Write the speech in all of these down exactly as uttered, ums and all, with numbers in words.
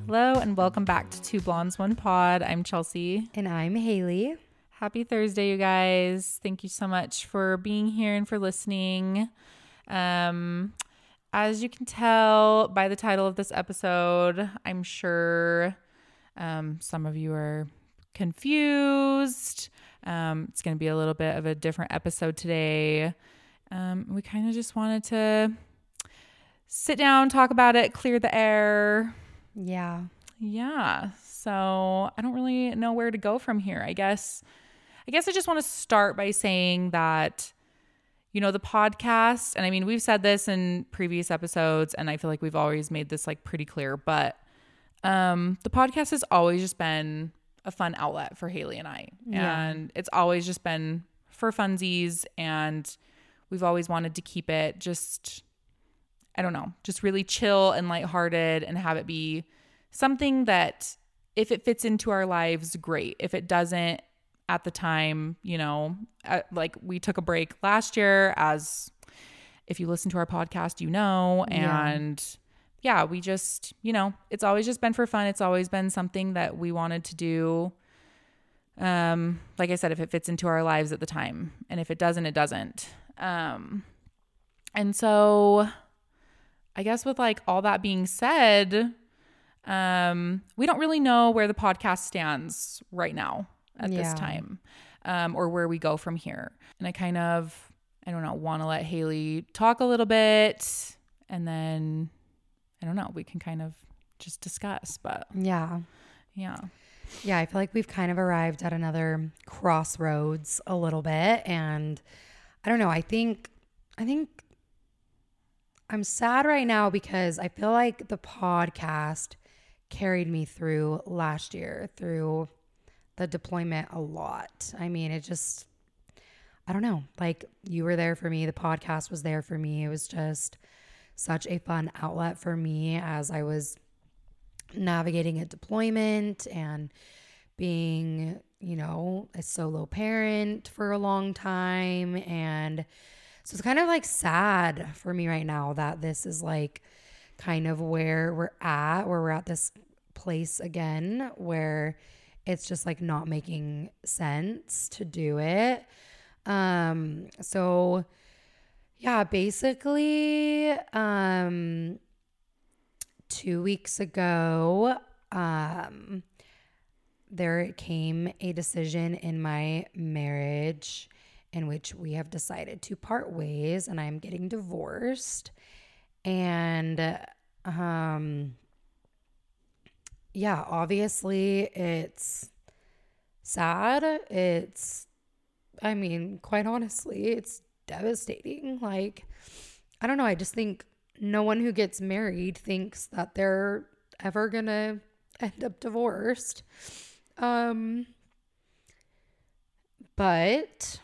Hello and welcome back to Two Blondes, One Pod. I'm Chelsea. And I'm Haley. Happy Thursday, you guys. Thank you so much for being here and for listening. Um, as you can tell by the title of this episode, I'm sure um, some of you are confused. Um, it's going to be a little bit of a different episode today. Um, we kind of just wanted to sit down, talk about it, clear the air. Yeah. Yeah. So I don't really know where to go from here. I guess, I guess I just want to start by saying that, you know, the podcast, and I mean, we've said this in previous episodes, and I feel like we've always made this like pretty clear, but um, the podcast has always just been a fun outlet for Haley and I. Yeah. And it's always just been for funsies, and we've always wanted to keep it just, I don't know, just really chill and lighthearted and have it be something that if it fits into our lives, great. If it doesn't at the time, you know, uh, like we took a break last year, as if you listen to our podcast, you know, and yeah. yeah, we just, you know, it's always just been for fun. It's always been something that we wanted to do. Um, like I said, if it fits into our lives at the time, and if it doesn't, it doesn't. Um, and so I guess with like all that being said, um, we don't really know where the podcast stands right now at yeah. this time, um, or where we go from here. And I kind of, I don't know, want to let Haley talk a little bit, and then I don't know, we can kind of just discuss, but yeah. Yeah. Yeah. I feel like we've kind of arrived at another crossroads a little bit. And I don't know. I think, I think I'm sad right now because I feel like the podcast carried me through last year, through the deployment a lot. I mean, it just, I don't know, like you were there for me. The podcast was there for me. It was just such a fun outlet for me as I was navigating a deployment and being, you know, a solo parent for a long time. And so it's kind of like sad for me right now that this is like kind of where we're at, where we're at this place again, where it's just like not making sense to do it. Um, so yeah, basically, um, two weeks ago, um, there came a decision in my marriage in which we have decided to part ways, and I'm getting divorced. And um yeah, obviously it's sad. It's, I mean, quite honestly, it's devastating. Like, I don't know, I just think no one who gets married thinks that they're ever gonna end up divorced. Um but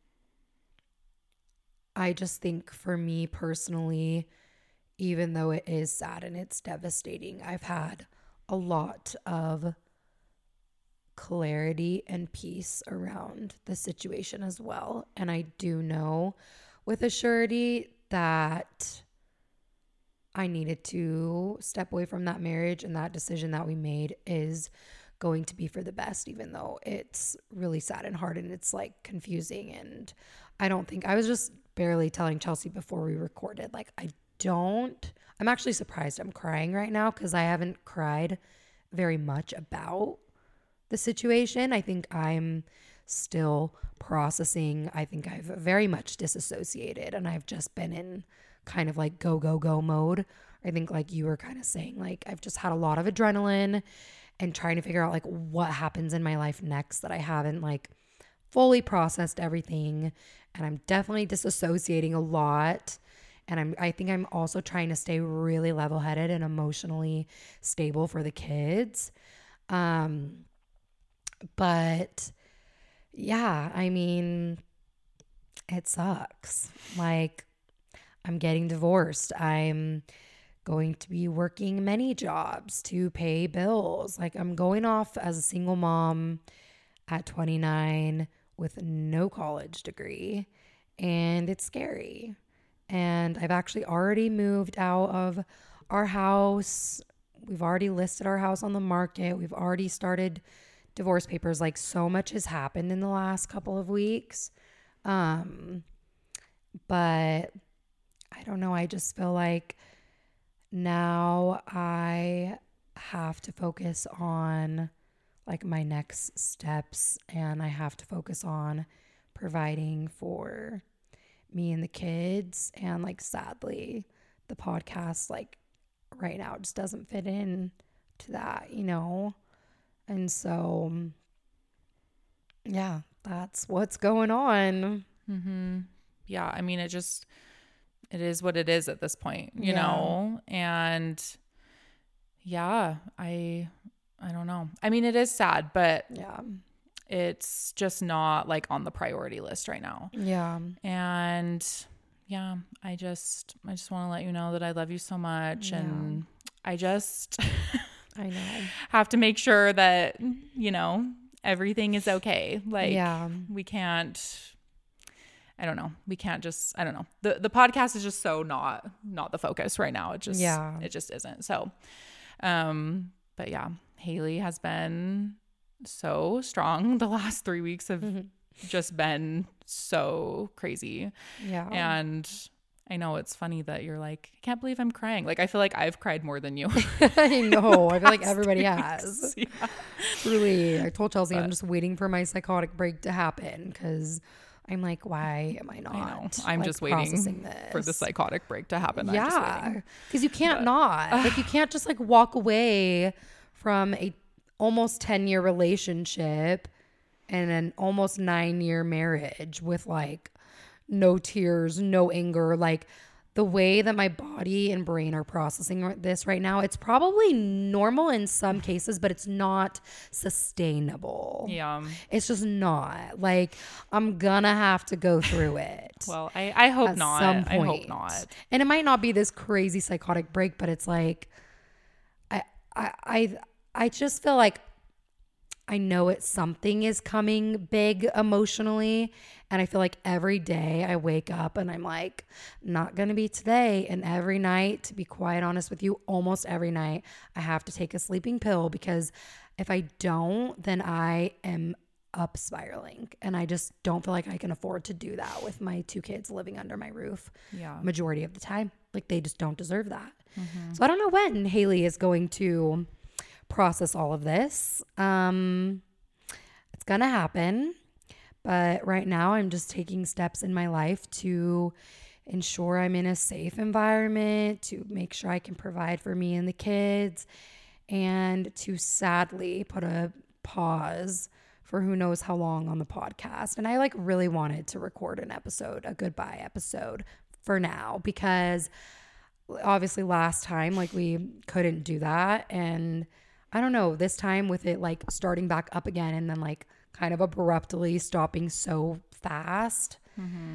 I just think for me personally, even though it is sad and it's devastating, I've had a lot of clarity and peace around the situation as well. And I do know with a surety that I needed to step away from that marriage, and that decision that we made is going to be for the best, even though it's really sad and hard and it's like confusing. And I don't think, I was just barely telling Chelsea before we recorded, like I don't, I'm actually surprised I'm crying right now because I haven't cried very much about the situation. I think I'm still processing. I think I've very much disassociated, and I've just been in kind of like go, go, go mode. I think like you were kind of saying, like I've just had a lot of adrenaline and trying to figure out like what happens in my life next, that I haven't like fully processed everything. And I'm definitely disassociating a lot. And I'm, I think I'm also trying to stay really level-headed and emotionally stable for the kids. Um, but yeah, I mean, it sucks. Like, I'm getting divorced. I'm going to be working many jobs to pay bills. Like, I'm going off as a single mom at twenty-nine with no college degree, and it's scary. And I've actually already moved out of our house. we've already listed our house on the market. We've already started divorce papers. Like, so much has happened in the last couple of weeks. Um, but I don't know. I just feel like now I have to focus on like my next steps, and I have to focus on providing for me and the kids. And like, sadly, the podcast like right now just doesn't fit in to that, you know? And so, yeah, that's what's going on. Mm-hmm. Yeah. I mean, it just, it is what it is at this point, you Yeah. know? And yeah, I, I don't know. I mean, it is sad, but Yeah. it's just not like on the priority list right now. Yeah. And yeah, I just, I just want to let you know that I love you so much. Yeah. And I just I know. have to make sure that, you know, everything is okay. Like, Yeah. we can't, I don't know. We can't just, I don't know. The the podcast is just so not, not the focus right now. It just, Yeah. it just isn't. So, um, but yeah, Haley has been so strong. The last three weeks have Mm-hmm. just been so crazy. Yeah. And I know it's funny that you're like, I can't believe I'm crying. Like, I feel like I've cried more than you. I know. I feel like Past everybody three has. weeks. Yeah. Truly. I told Chelsea I'm But- just waiting for my psychotic break to happen, because I'm like, why am I not? I know. I'm like, just waiting processing this? for the psychotic break to happen. I'm just Yeah, waiting. because you can't But- not. Like, you can't just like walk away from a almost ten year relationship and an almost nine year marriage with like no tears, no anger. Like, the way that my body and brain are processing this right now, it's probably normal in some cases, but it's not sustainable. Yeah. It's just not. Like, I'm gonna have to go through it. Well, I, I hope at not. some I hope point. not. And it might not be this crazy psychotic break, but it's like, I, I, I, I just feel like I know it, something is coming big emotionally. And I feel like every day I wake up and I'm like, not going to be today. And every night, to be quite honest with you, almost every night, I have to take a sleeping pill, because if I don't, then I am up spiraling. And I just don't feel like I can afford to do that with my two kids living under my roof Yeah. majority of the time. Like, they just don't deserve that. So I don't know when Haley is going to process all of this. Um, it's going to happen. But right now I'm just taking steps in my life to ensure I'm in a safe environment, to make sure I can provide for me and the kids, and to sadly put a pause for who knows how long on the podcast. And I like really wanted to record an episode, a goodbye episode for now, because obviously last time like we couldn't do that. And I don't know, this time with it like starting back up again and then like kind of abruptly stopping so fast. Mm-hmm.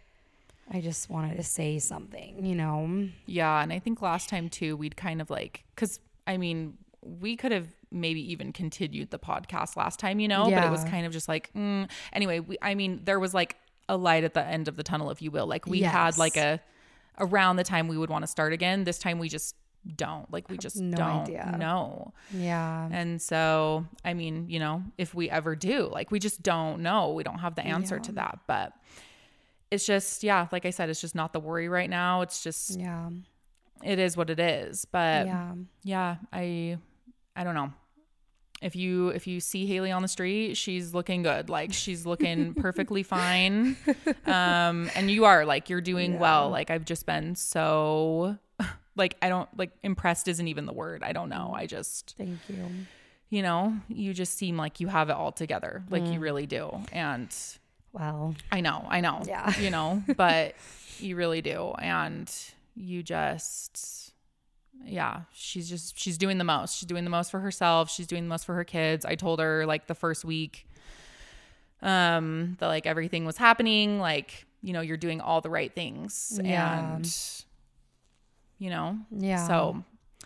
I just wanted to say something, you know? Yeah. And I think last time too, we'd kind of like, cause I mean, we could have maybe even continued the podcast last time, you know, Yeah. but it was kind of just like, mm. anyway, we, I mean, there was like a light at the end of the tunnel, if you will. Like we Yes. had like a, around the time we would want to start again. This time we just don't, like we just no don't idea. know. Yeah. And so, I mean, you know, if we ever do, like, we just don't know. We don't have the answer Yeah. to that. But it's just, yeah, like I said, it's just not the worry right now. It's just, Yeah. it is what it is. But Yeah. yeah, I, I don't know. If you, if you see Haley on the street, she's looking good. Like she's looking perfectly fine. Um, and you are like, you're doing Yeah. well. Like I've just been so like, I don't like impressed isn't even the word. I don't know. I just, Thank you. you know, you just seem like you have it all together. Like Mm. you really do. And Well, I know, I know, Yeah. you know, but you really do. And you just, yeah, she's just, she's doing the most. She's doing the most for herself. She's doing the most for her kids. I told her like the first week, um, that like everything was happening. Like, you know, you're doing all the right things. Yeah. And, you know, yeah. so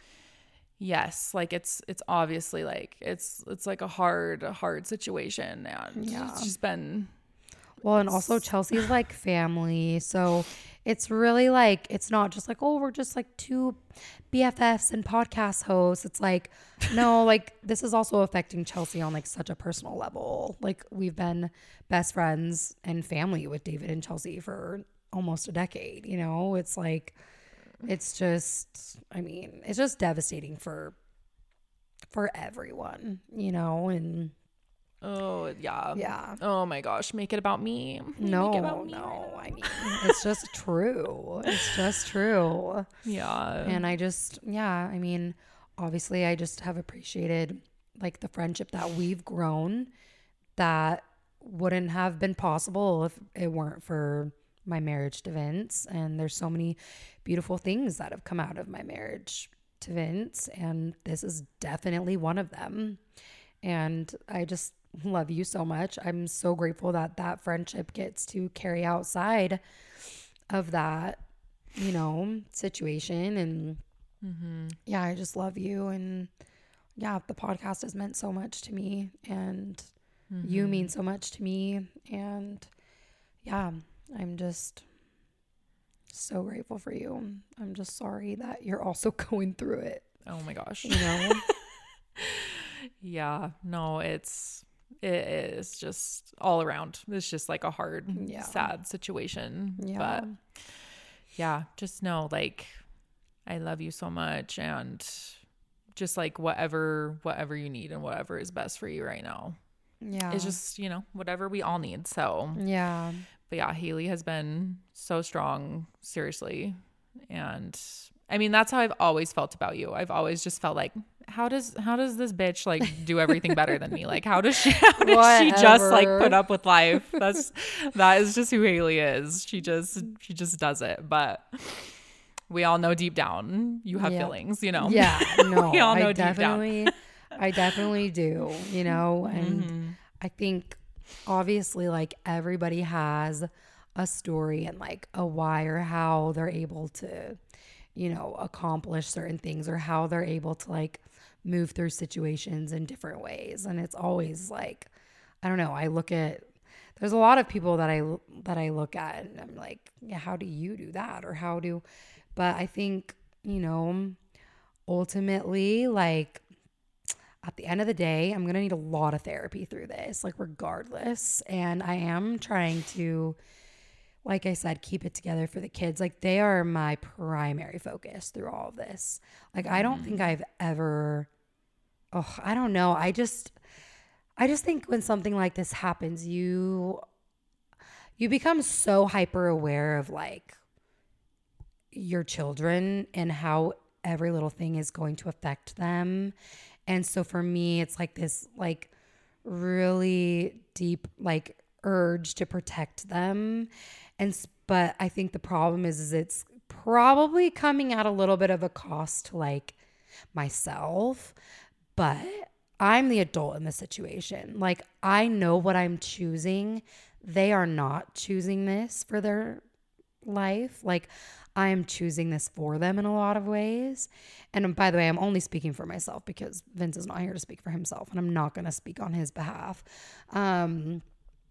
yes, like it's, it's obviously like, it's, it's like a hard, a hard situation. And Yeah. it's just been, Well, and also Chelsea's like family. So it's really like, it's not just like, oh, we're just like two B F Fs and podcast hosts. It's like, no, like this is also affecting Chelsea on like such a personal level. Like we've been best friends and family with David and Chelsea for almost a decade, you know? It's like, it's just, I mean, it's just devastating for, for everyone, you know? And Oh, yeah. yeah. Oh my gosh. Make it about me. No, Make it about me no. right I mean, it's just true. It's just true. now. Yeah. And I just, yeah, I mean, obviously, I just have appreciated like the friendship that we've grown that wouldn't have been possible if it weren't for my marriage to Vince. And there's so many beautiful things that have come out of my marriage to Vince. And this is definitely one of them. And I just love you so much. I'm so grateful that that friendship gets to carry outside of that, you know, situation. And Mm-hmm. yeah, I just love you. And yeah, the podcast has meant so much to me, and Mm-hmm. you mean so much to me. And yeah, I'm just so grateful for you. I'm just sorry that you're also going through it, Oh my gosh. you know? Yeah. No, it's, it is just all around. It's just like a hard, Yeah. sad situation. Yeah. But yeah, just know like I love you so much, and just like whatever, whatever you need and whatever is best for you right now. Yeah. It's just, you know, whatever we all need. So, yeah. but yeah, Haley has been so strong, seriously. And I mean, that's how I've always felt about you. I've always just felt like, how does, how does this bitch like do everything better than me? Like, how does she, how does she just like Whatever. put up with life? That's, that is just who Haley is. She just, she just does it. But we all know deep down you have Yeah. feelings, you know? Yeah. No, We all know I deep down. definitely, I definitely do, you know, and Mhm. I think obviously like everybody has a story and like a why or how they're able to, you know, accomplish certain things, or how they're able to like move through situations in different ways. And it's always like, I don't know, I look at, there's a lot of people that I, that I look at and I'm like, yeah, how do you do that? Or how do, but I think, you know, ultimately, like at the end of the day, I'm going to need a lot of therapy through this, like regardless. And I am trying to, like I said, keep it together for the kids. Like they are my primary focus through all of this. Like I don't think I've ever, oh, I don't know. I just, I just think when something like this happens, you, you become so hyper aware of like your children and how every little thing is going to affect them. And so for me, it's like this like really deep like urge to protect them. And s- but I think the problem is, is it's probably coming at a little bit of a cost to like myself, but I'm the adult in the situation. Like I know what I'm choosing. They are not choosing this for their life. Like I am choosing this for them in a lot of ways. And by the way, I'm only speaking for myself because Vince is not here to speak for himself, and I'm not going to speak on his behalf. Um,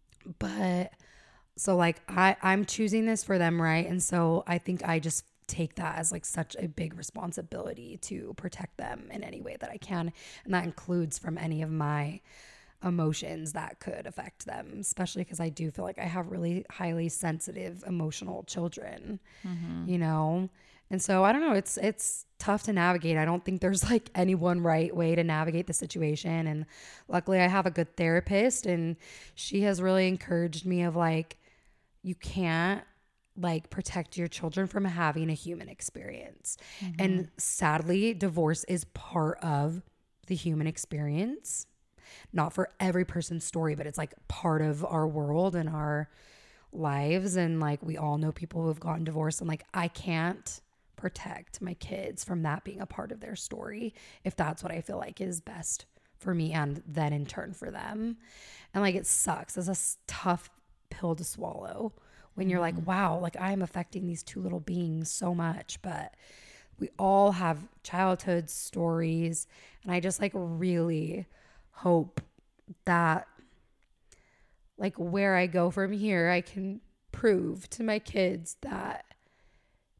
but so like I, I'm choosing this for them, right? And so I think I just take that as like such a big responsibility to protect them in any way that I can. And that includes from any of my emotions that could affect them, especially because I do feel like I have really highly sensitive, emotional children, Mm-hmm. you know? And so I don't know, it's it's tough to navigate. I don't think there's like any one right way to navigate the situation. And luckily I have a good therapist, and she has really encouraged me of like, you can't like protect your children from having a human experience. Mm-hmm. And sadly, divorce is part of the human experience. Not for every person's story, but it's like part of our world and our lives. And like we all know people who have gotten divorced, and like I can't protect my kids from that being a part of their story if that's what I feel like is best for me, and then in turn for them. And like it sucks. It's a s- tough pill to swallow when you're like, wow, like I am affecting these two little beings so much. But we all have childhood stories, and I just like really hope that like where I go from here, I can prove to my kids that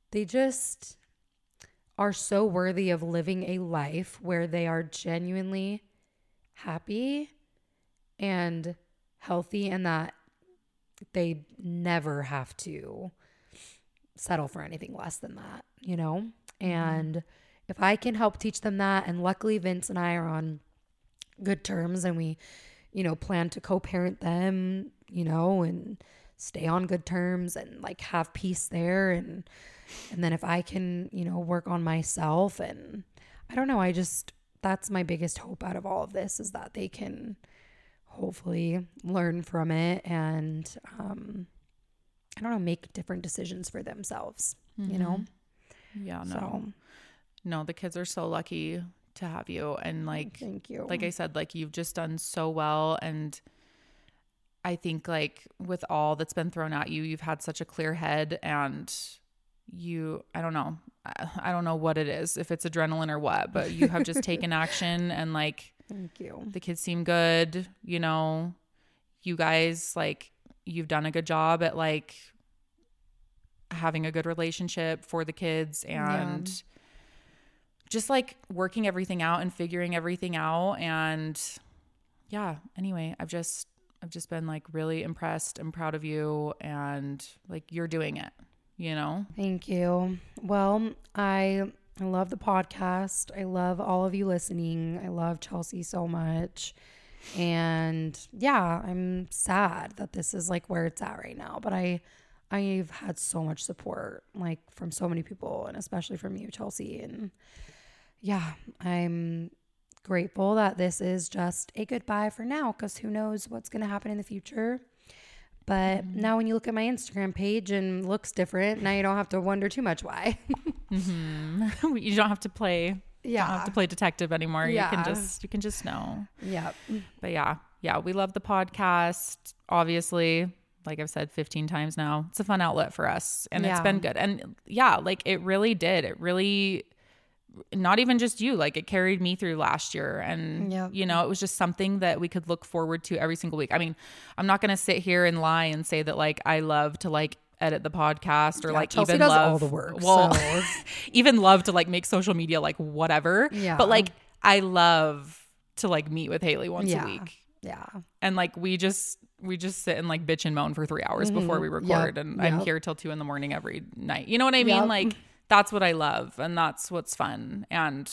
they just are so worthy of living a life where they are genuinely happy and healthy, and that they never have to settle for anything less than that, you know? Mm-hmm. And if I can help teach them that, and luckily Vince and I are on good terms, and we, you know, plan to co-parent them, you know, and stay on good terms and like have peace there. And, and then if I can, you know, work on myself, and I don't know, I just, that's my biggest hope out of all of this, is that they can hopefully learn from it and, um, I don't know, make different decisions for themselves, mm-hmm. you know? Yeah, no. So, no, the kids are so lucky to have you. And like, thank you. Like I said, like you've just done so well. And I think like with all that's been thrown at you, you've had such a clear head, and you, I don't know, I, I don't know what it is, if it's adrenaline or what, but you have just taken action, and like, thank you. The kids seem good, you know, you guys, like, you've done a good job at like having a good relationship for the kids, and yeah. just like working everything out and figuring everything out. And yeah, anyway, I've just, I've just been like really impressed and proud of you, and like you're doing it, you know? Thank you. Well, I I love the podcast. I love all of you listening. I love Chelsea so much. And yeah, I'm sad that this is like where it's at right now, but I I've had so much support, like from so many people, and especially from you, Chelsea. And yeah, I'm grateful that this is just a goodbye for now, because who knows what's going to happen in the future. But mm-hmm. now when you look at my Instagram page and looks different, now you don't have to wonder too much why. mm-hmm. You don't have to play. Yeah. Don't have to play detective anymore. Yeah. You can just, you can just know. Yeah. But yeah, yeah, we love the podcast. Obviously, like I've said fifteen times now, it's a fun outlet for us, and yeah. it's been good. And yeah, like it really did. It really, not even just you, like it carried me through last year. And, yep. you know, it was just something that we could look forward to every single week. I mean, I'm not going to sit here and lie and say that like I love to like edit the podcast or yeah, like Chelsea even does love all the work. Well, so. even love to like make social media like whatever. Yeah. But like I love to like meet with Haley once yeah. a week. Yeah. And like we just we just sit and like bitch and moan for three hours mm-hmm. before we record. Yep. And yep. I'm here till two in the morning every night. You know what I mean? Yep. Like that's what I love, and that's what's fun. And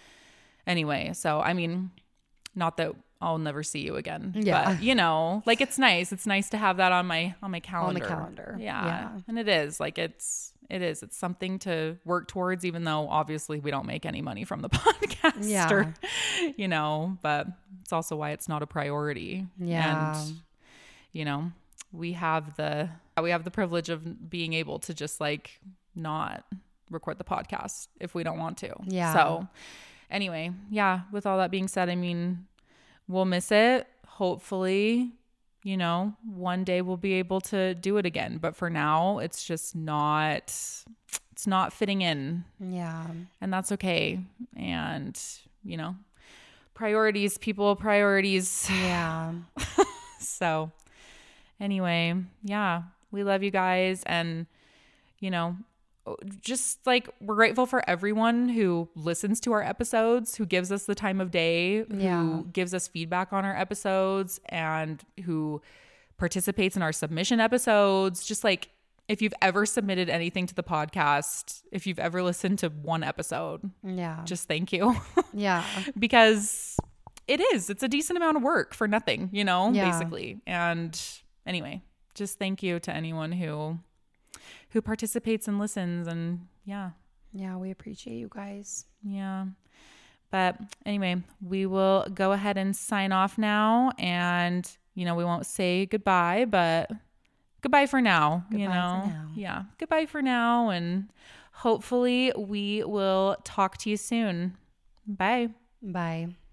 anyway, so I mean, not that I'll never see you again. Yeah. But you know, like it's nice. It's nice to have that on my on my calendar. On the calendar. Yeah. yeah. And it is. Like it's it is. It's something to work towards, even though obviously we don't make any money from the podcast. Yeah. Or, you know, but it's also why it's not a priority. Yeah. And you know, we have the we have the privilege of being able to just like not record the podcast if we don't want to. Yeah. So anyway, yeah, with all that being said, I mean, we'll miss it. Hopefully, you know, one day we'll be able to do it again. But for now, it's just not, it's not fitting in. Yeah. And that's okay. And, you know, priorities, people, priorities. Yeah. So anyway, yeah, we love you guys. And, you know, just like we're grateful for everyone who listens to our episodes, who gives us the time of day, yeah. who gives us feedback on our episodes, and who participates in our submission episodes. Just like if you've ever submitted anything to the podcast, if you've ever listened to one episode, yeah, just thank you. Yeah. Because it is, it's a decent amount of work for nothing, you know, yeah. basically. And anyway, just thank you to anyone who who participates and listens. And yeah. Yeah, we appreciate you guys. Yeah. But anyway, we will go ahead and sign off now. And, you know, we won't say goodbye, but goodbye for now. Goodbye you know? for now. Yeah. Goodbye for now. And hopefully we will talk to you soon. Bye. Bye.